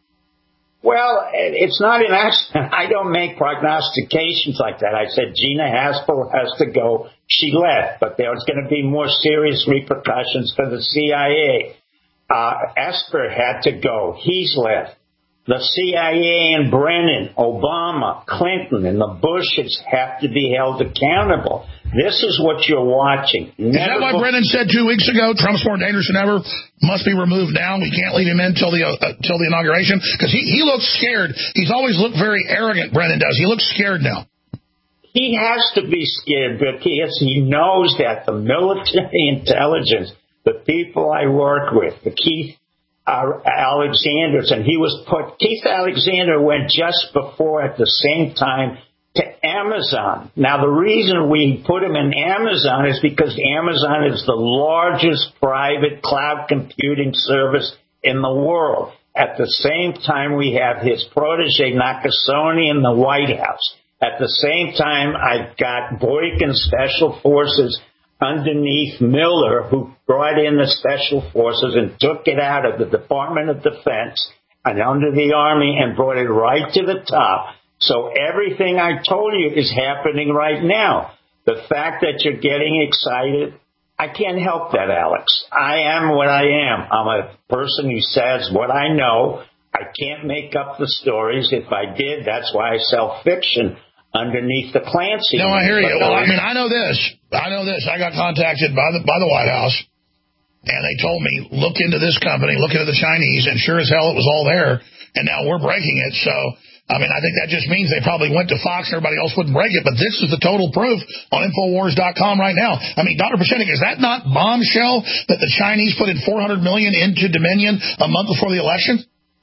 Well, it's not an accident. I don't make prognostications like that. I said Gina Haspel has to go. She left, but there's going to be more serious repercussions for the C I A. Uh, Esper had to go. He's left. The C I A and Brennan, Obama, Clinton, and the Bushes have to be held accountable. This is what you're watching. Never is that why Brennan said two weeks ago, Trump's more dangerous than ever, must be removed now, we can't leave him in until the, uh, till the inauguration? Because he, he looks scared. He's always looked very arrogant, Brennan does. He looks scared now. He has to be scared because he knows that the military intelligence, the people I work with, the Keith Uh, Alexander's, and he was put, Keith Alexander went just before at the same time to Amazon. Now, the reason we put him in Amazon is because Amazon is the largest private cloud computing service in the world. At the same time, we have his protege, Nakasone, in the White House. At the same time, I've got Boykin Special Forces underneath Miller, who brought in the Special Forces and took it out of the Department of Defense and under the Army and brought it right to the top. So everything I told you is happening right now. The fact that you're getting excited, I can't help that, Alex. I am what I am. I'm a person who says what I know. I can't make up the stories. If I did, that's why I sell fiction underneath the Clancy. No, I hear you. Well, I mean, I know this. I know this. I got contacted by the by the White House, and they told me, look into this company, look into the Chinese, and sure as hell it was all there, and now we're breaking it. So, I mean, I think that just means they probably went to Fox and everybody else wouldn't break it, but this is the total proof on Infowars dot com right now. I mean, Doctor Pachenik, is that not bombshell that the Chinese put in four hundred million dollars into Dominion a month before the election?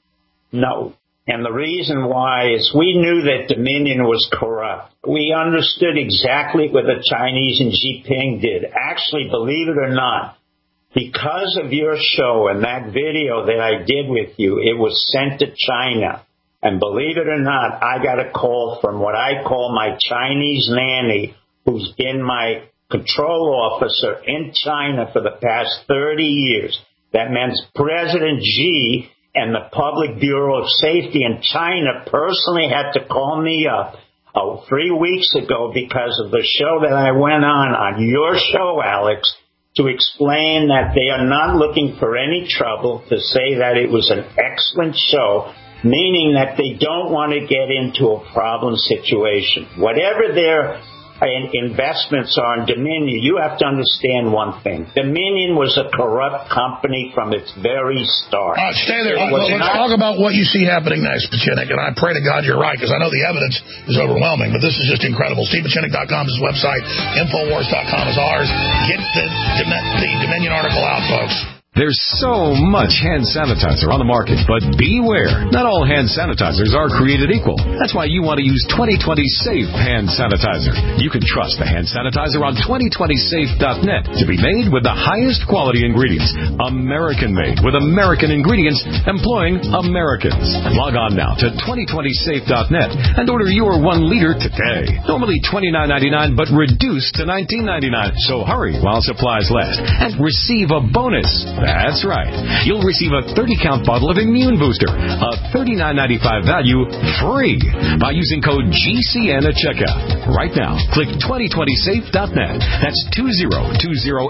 No. And the reason why is we knew that Dominion was corrupt. We understood exactly what the Chinese and Xi Jinping did. Actually, believe it or not, because of your show and that video that I did with you, it was sent to China. And believe it or not, I got a call from what I call my Chinese nanny, who's been my control officer in China for the past thirty years. That meant President Xi and the Public Bureau of Safety in China personally had to call me up oh, three weeks ago because of the show that I went on, on your show, Alex, to explain that they are not looking for any trouble, to say that it was an excellent show, meaning that they don't want to get into a problem situation. Whatever their investments are in Dominion, you have to understand one thing. Dominion was a corrupt company from its very start. All right, stay there. Uh, let's not... talk about what you see happening next, Pachenik, and I pray to God you're right, because I know the evidence is overwhelming, but this is just incredible. Steve Pachenik dot com is his website. Infowars dot com is ours. Get the, the Dominion article out, folks. There's so much hand sanitizer on the market, but beware. Not all hand sanitizers are created equal. That's why you want to use twenty twenty Safe Hand Sanitizer. You can trust the hand sanitizer on twenty twenty safe dot net to be made with the highest quality ingredients. American-made with American ingredients employing Americans. Log on now to twenty twenty safe dot net and order your one liter today. Normally twenty-nine ninety-nine, but reduced to nineteen ninety-nine. So hurry while supplies last and receive a bonus. That's right. You'll receive a thirty count bottle of Immune Booster, a thirty-nine ninety-five value, free by using code G C N at checkout. Right now, click twenty twenty safe dot net. That's two zero two zero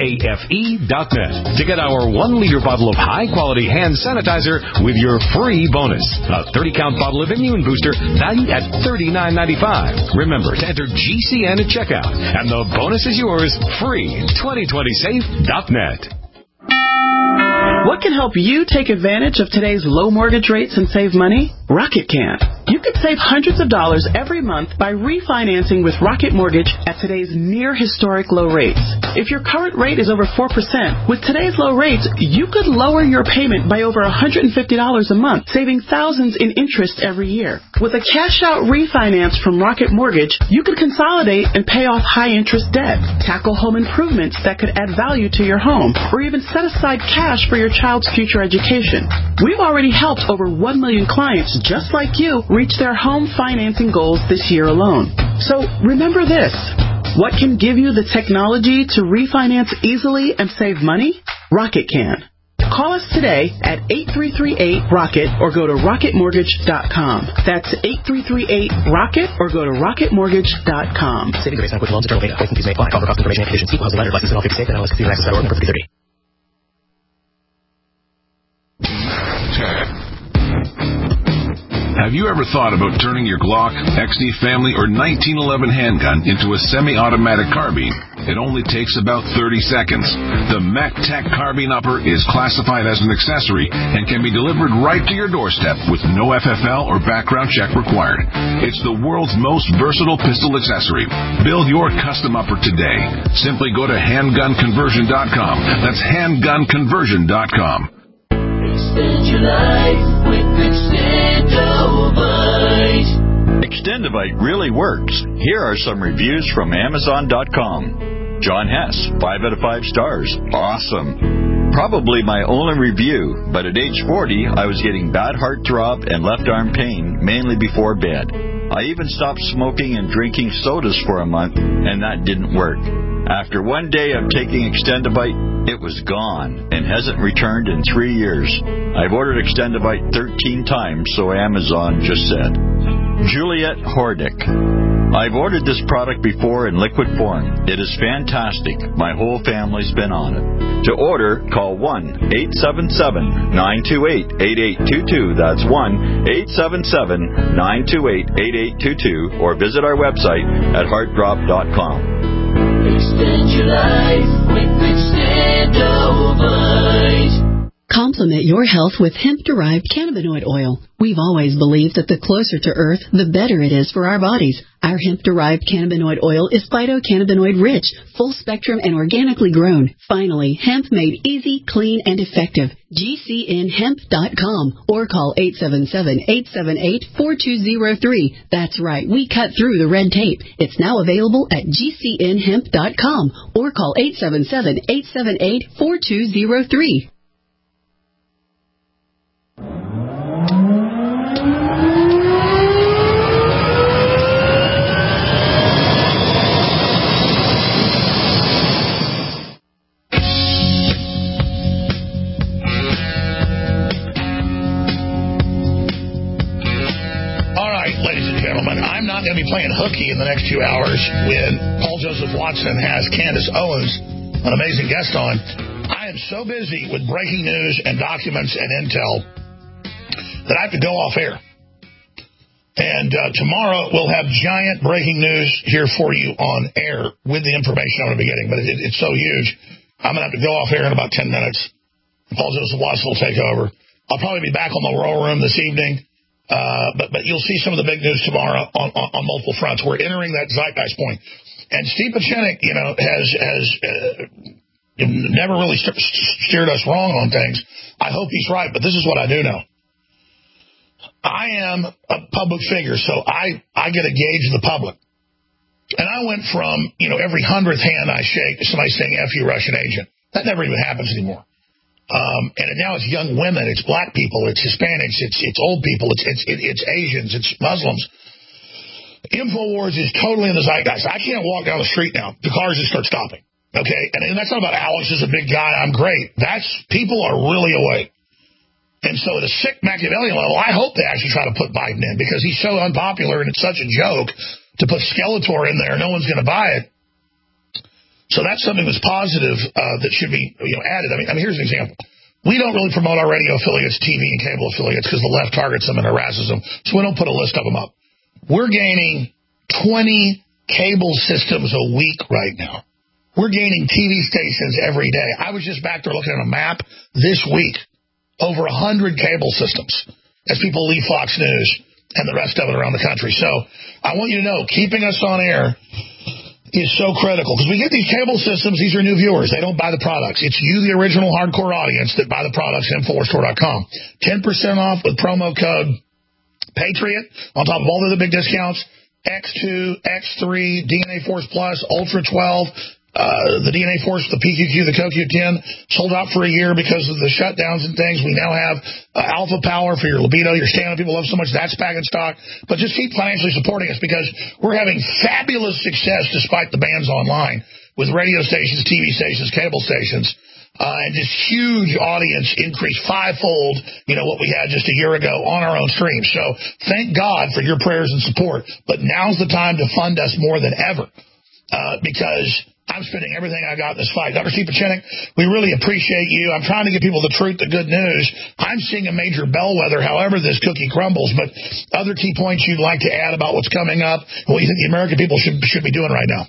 safe dot net to get our one liter bottle of high-quality hand sanitizer with your free bonus. A thirty count bottle of Immune Booster valued at thirty-nine ninety-five. Remember to enter G C N at checkout, and the bonus is yours free. twenty twenty safe dot net. What can help you take advantage of today's low mortgage rates and save money? Rocket can. You could save hundreds of dollars every month by refinancing with Rocket Mortgage at today's near historic low rates. If your current rate is over four percent, with today's low rates, you could lower your payment by over one hundred fifty dollars a month, saving thousands in interest every year. With a cash-out refinance from Rocket Mortgage, you could consolidate and pay off high-interest debt, tackle home improvements that could add value to your home, or even set aside cash for your child's future education. We've already helped over one million clients just like you reach their home financing goals this year alone. So remember this. What can give you the technology to refinance easily and save money? Rocket can. Call us today at eight three three eight ROCKET or go to rocket mortgage dot com. That's eight three three eight ROCKET or go to rocket mortgage dot com. Savings based on quick loans, internal data. License fees may apply. Call for cost information and conditions. Equal housing lender. License in all fifty states and L S C access dot org. Number fifty thirty. Have you ever thought about turning your Glock, X D Family, or nineteen eleven handgun into a semi-automatic carbine? It only takes about thirty seconds. The MacTac Carbine Upper is classified as an accessory and can be delivered right to your doorstep with no F F L or background check required. It's the world's most versatile pistol accessory. Build your custom upper today. Simply go to handgun conversion dot com. That's handgun conversion dot com. Extend your life with Extendovite. Extendovite really works. Here are some reviews from Amazon dot com. John Hess, five out of five stars. Awesome. Probably my only review, but at age forty, I was getting bad heart throb and left arm pain, mainly before bed. I even stopped smoking and drinking sodas for a month, and that didn't work. After one day of taking Extendovite, it was gone and hasn't returned in three years. I've ordered Extendovite thirteen times, so Amazon just said. Juliet Hordick. I've ordered this product before in liquid form. It is fantastic. My whole family's been on it. To order, call one eight seven seven, nine two eight, eight eight two two. That's one eight seven seven, nine two eight, eight eight two two. Or visit our website at heart drop dot com. Extend your life with Extendovite. Complement your health with hemp-derived cannabinoid oil. We've always believed that the closer to Earth, the better it is for our bodies. Our hemp-derived cannabinoid oil is phytocannabinoid-rich, full-spectrum, and organically grown. Finally, hemp made easy, clean, and effective. G C N hemp dot com or call eight seven seven, eight seven eight, four two zero three. That's right, we cut through the red tape. It's now available at G C N hemp dot com or call eight seven seven, eight seven eight, four two zero three. I'm not going to be playing hooky in the next few hours when Paul Joseph Watson has Candace Owens, an amazing guest, on. I am so busy with breaking news and documents and intel that I have to go off air. And uh, tomorrow we'll have giant breaking news here for you on air with the information I'm going to be getting. But it, it's so huge, I'm going to have to go off air in about ten minutes. Paul Joseph Watson will take over. I'll probably be back on the Royal Room this evening. Uh, but, but you'll see some of the big news tomorrow on, on, on multiple fronts. We're entering that zeitgeist point. And Steve Pieczenik, you know, has, has uh, never really st- steered us wrong on things. I hope he's right, but this is what I do know. I am a public figure, so I, I get a gauge of the public. And I went from, you know, every hundredth hand I shake to somebody saying, F you, Russian agent. That never even happens anymore. Um, and now it's young women, it's black people, it's Hispanics, it's it's old people, it's it's it's Asians, it's Muslims. InfoWars is totally in the zeitgeist. I can't walk down the street now. The cars just start stopping. Okay? And, and that's not about Alex is a big guy, I'm great. That's, people are really awake. And so at a sick Machiavellian level, I hope they actually try to put Biden in because he's so unpopular and it's such a joke to put Skeletor in there. No one's going to buy it. So that's something that's positive uh, that should be you know, added. I mean, I mean, here's an example. We don't really promote our radio affiliates, T V and cable affiliates because the left targets them and harasses them. So we don't put a list of them up. We're gaining twenty cable systems a week right now. We're gaining T V stations every day. I was just back there looking at a map this week. Over one hundred cable systems as people leave Fox News and the rest of it around the country. So I want you to know, keeping us on air is so critical, because we get these cable systems. These are new viewers. They don't buy the products. It's you, the original hardcore audience, that buy the products at Infowars Store dot com. ten percent off with promo code Patriot on top of all the other big discounts. X two, X three, D N A Force Plus, Ultra twelve, uh, the D N A Force, the P Q Q, the C O Q ten, sold out for a year because of the shutdowns and things. We now have uh, Alpha Power for your libido, your stamina. People love so much. That's back in stock. But just keep financially supporting us, because we're having fabulous success despite the bans online with radio stations, T V stations, cable stations. Uh, and this huge audience increase fivefold, you know, what we had just a year ago on our own stream. So thank God for your prayers and support. But now's the time to fund us more than ever, uh, because I'm spending everything I got in this fight. Doctor Steve Pachinik, we really appreciate you. I'm trying to give people the truth, the good news. I'm seeing a major bellwether, however this cookie crumbles. But other key points you'd like to add about what's coming up, what you think the American people should should be doing right now?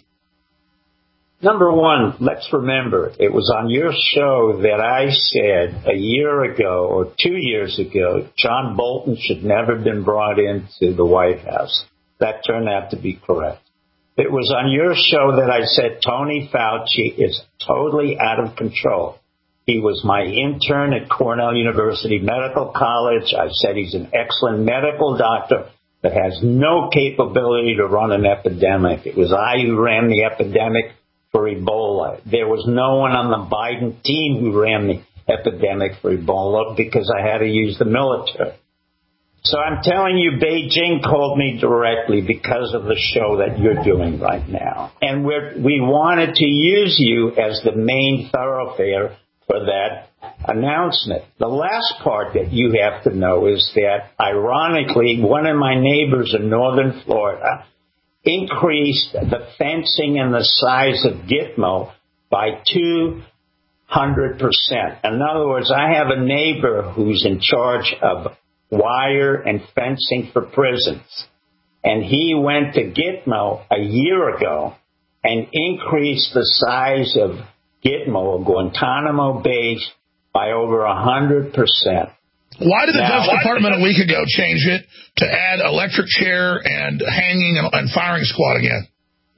Number one, let's remember, it was on your show that I said a year ago or two years ago, John Bolton should never have been brought into the White House. That turned out to be correct. It was on your show that I said Tony Fauci is totally out of control. He was my intern at Cornell University Medical College. I said he's an excellent medical doctor that has no capability to run an epidemic. It was I who ran the epidemic for Ebola. There was no one on the Biden team who ran the epidemic for Ebola because I had to use the military. So I'm telling you, Beijing called me directly because of the show that you're doing right now. And we're, we wanted to use you as the main thoroughfare for that announcement. The last part that you have to know is that, ironically, one of my neighbors in northern Florida increased the fencing and the size of Gitmo by two hundred percent. In other words, I have a neighbor who's in charge of wire and fencing for prisons. And he went to Gitmo a year ago and increased the size of Gitmo, Guantanamo Bay, by over one hundred percent. Why did the now, Justice Department a week ago change it to add electric chair and hanging and firing squad again?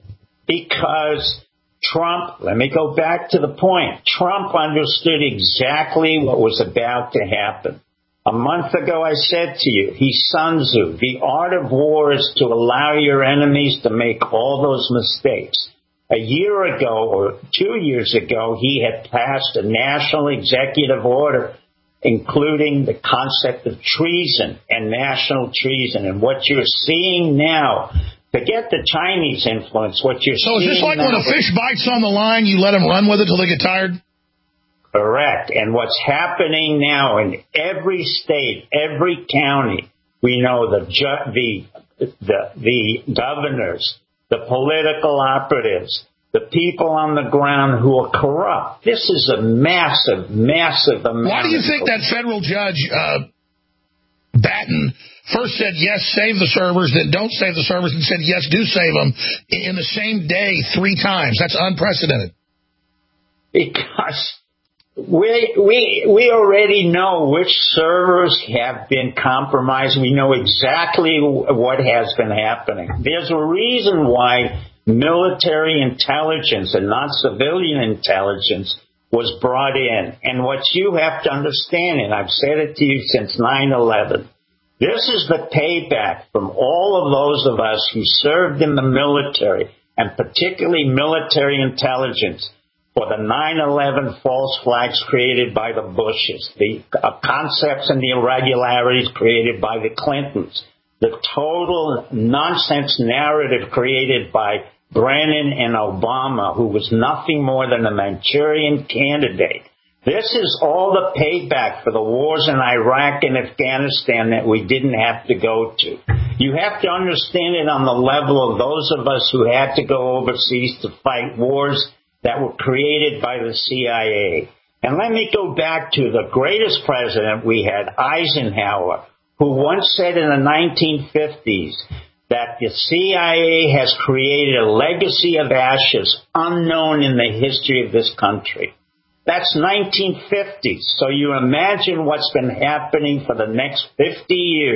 Because Trump, let me go back to the point. Trump understood exactly what was about to happen. A month ago, I said to you, he's Sun Tzu. The art of war is to allow your enemies to make all those mistakes. A year ago or two years ago, he had passed a national executive order including the concept of treason and national treason. And what you're seeing now, forget the Chinese influence, what you're so seeing is this like now, when a fish bites on the line, you let them run with it till they get tired? Correct. And what's happening now in every state, every county, we know the ju- the the, the governors, the political operatives, the people on the ground who are corrupt. This is a massive, massive amount. Why do you think that federal judge, uh, Batten, first said, yes, save the servers, then don't save the servers, and said, yes, do save them in the same day three times? That's unprecedented. Because we we we already know which servers have been compromised. We know exactly what has been happening. There's a reason why military intelligence and not civilian intelligence was brought in. And what you have to understand, and I've said it to you since nine eleven, this is the payback from all of those of us who served in the military, and particularly military intelligence, for the nine eleven false flags created by the Bushes, the uh, concepts and the irregularities created by the Clintons, the total nonsense narrative created by Brennan and Obama, who was nothing more than a Manchurian candidate. This is all the payback for the wars in Iraq and Afghanistan that we didn't have to go to. You have to understand it on the level of those of us who had to go overseas to fight wars that were created by the C I A. And let me go back to the greatest president we had, Eisenhower, who once said in the nineteen fifties that the C I A has created a legacy of ashes unknown in the history of this country. That's nineteen fifties. So you imagine what's been happening for the next fifty years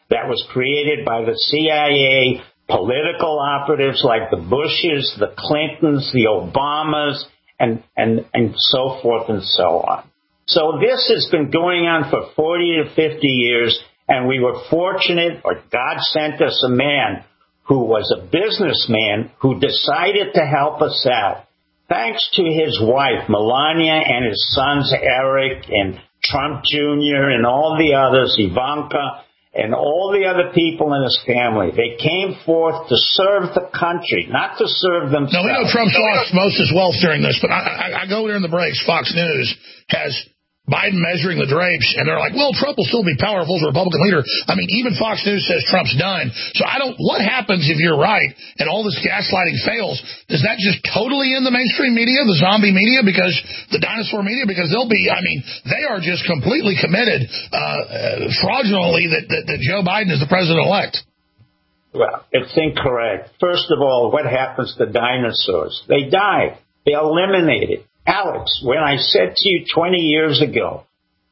that was created by the C I A, political operatives like the Bushes, the Clintons, the Obamas, and, and, and so forth and so on. So this has been going on for forty to fifty years, and we were fortunate, or God sent us a man who was a businessman who decided to help us out. Thanks to his wife, Melania, and his sons, Eric, and Trump Junior, and all the others, Ivanka, and all the other people in his family. They came forth to serve the country, not to serve themselves. Now, we know Trump's lost most of his wealth during this, but I, I, I go during the breaks. Fox News has Biden measuring the drapes, and they're like, well, Trump will still be powerful as a Republican leader. I mean, even Fox News says Trump's done. So I don't, what happens if you're right and all this gaslighting fails? Does that just totally end the mainstream media, the zombie media, because the dinosaur media? Because they'll be, I mean, they are just completely committed uh, fraudulently that, that, that Joe Biden is the president-elect. Well, it's incorrect. First of all, what happens to dinosaurs? They die. They're eliminated. Alex, when I said to you twenty years ago,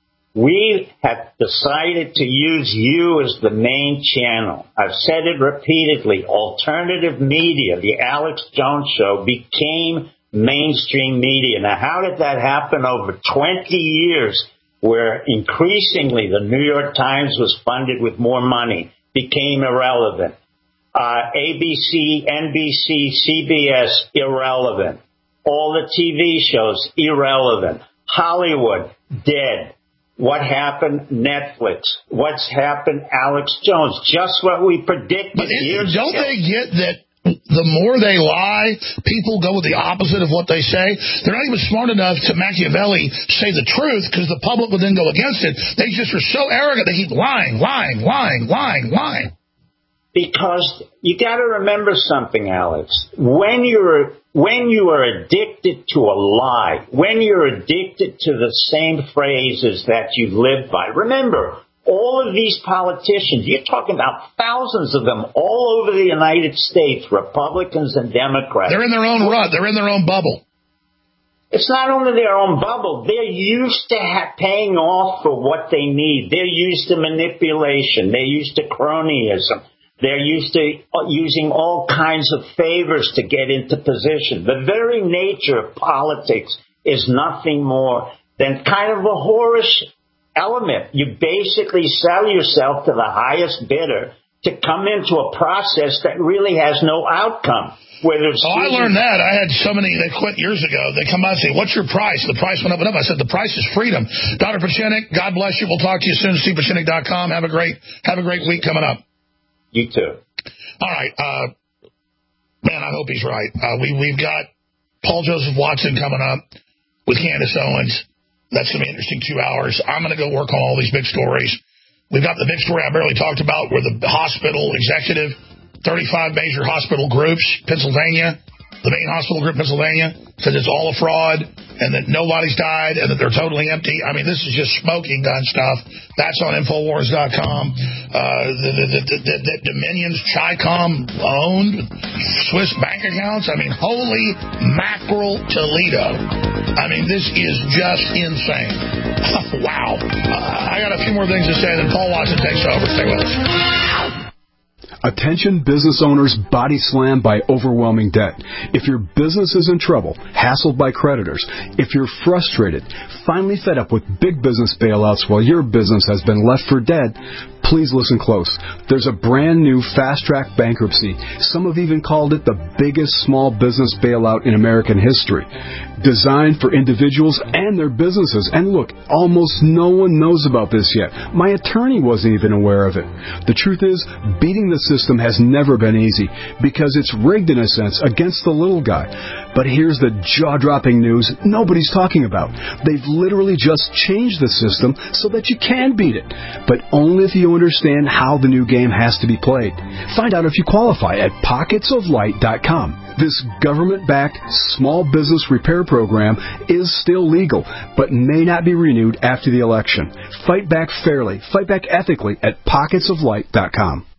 we have decided to use you as the main channel. I've said it repeatedly. Alternative media, the Alex Jones Show, became mainstream media. Now, how did that happen over twenty years, where increasingly the New York Times was funded with more money, became irrelevant? Uh, A B C, N B C, C B S, irrelevant. All the T V shows, irrelevant. Hollywood, dead. What happened? Netflix. What's happened? Alex Jones. Just what we predicted. But it, don't they get that the more they lie, people go with the opposite of what they say? They're not even smart enough to Machiavelli say the truth, because the public would then go against it. They just are so arrogant, they keep lying, lying, lying, lying, lying. Because you got to remember something, Alex. When you're when you are addicted to a lie, when you're addicted to the same phrases that you live by, remember, all of these politicians, you're talking about thousands of them all over the United States, Republicans and Democrats. They're in their own rut. They're in their own bubble. It's not only their own bubble. They're used to ha- paying off for what they need. They're used to manipulation. They're used to cronyism. They're used to using all kinds of favors to get into position. The very nature of politics is nothing more than kind of a whorish element. You basically sell yourself to the highest bidder to come into a process that really has no outcome. Whether it's oh, I learned that. I had so many, they quit years ago. They come by and say, what's your price? The price went up and up. I said, the price is freedom. Doctor Pachinik, God bless you. We'll talk to you soon. Steve Pachinik dot com. Have a great, have a great week coming up. You too. All right. Uh, man, I hope he's right. Uh, we, we've got Paul Joseph Watson coming up with Candace Owens. That's going to be an interesting two hours. I'm going to go work on all these big stories. We've got the big story I barely talked about where the hospital executive, thirty-five major hospital groups, Pennsylvania, the main hospital group, Pennsylvania, said it's all a fraud and that nobody's died and that they're totally empty. I mean, this is just smoking gun stuff. That's on Infowars dot com. Uh, the, the, the, the, the Dominion's Chicom owned Swiss bank accounts. I mean, holy mackerel Toledo. I mean, this is just insane. Wow. Uh, I got a few more things to say, then Paul Watson takes over. Stay with us. Attention business owners body slammed by overwhelming debt. If your business is in trouble, hassled by creditors, if you're frustrated, finally fed up with big business bailouts while your business has been left for dead, please listen close. There's a brand new fast-track bankruptcy. Some have even called it the biggest small business bailout in American history. Designed for individuals and their businesses. And look, almost no one knows about this yet. My attorney wasn't even aware of it. The truth is, beating the system has never been easy because it's rigged in a sense against the little guy. But here's the jaw-dropping news nobody's talking about. They've literally just changed the system so that you can beat it. But only if you understand how the new game has to be played. Find out if you qualify at pockets of light dot com. This government-backed small business repair program is still legal, but may not be renewed after the election. Fight back fairly, fight back ethically at pockets of light dot com.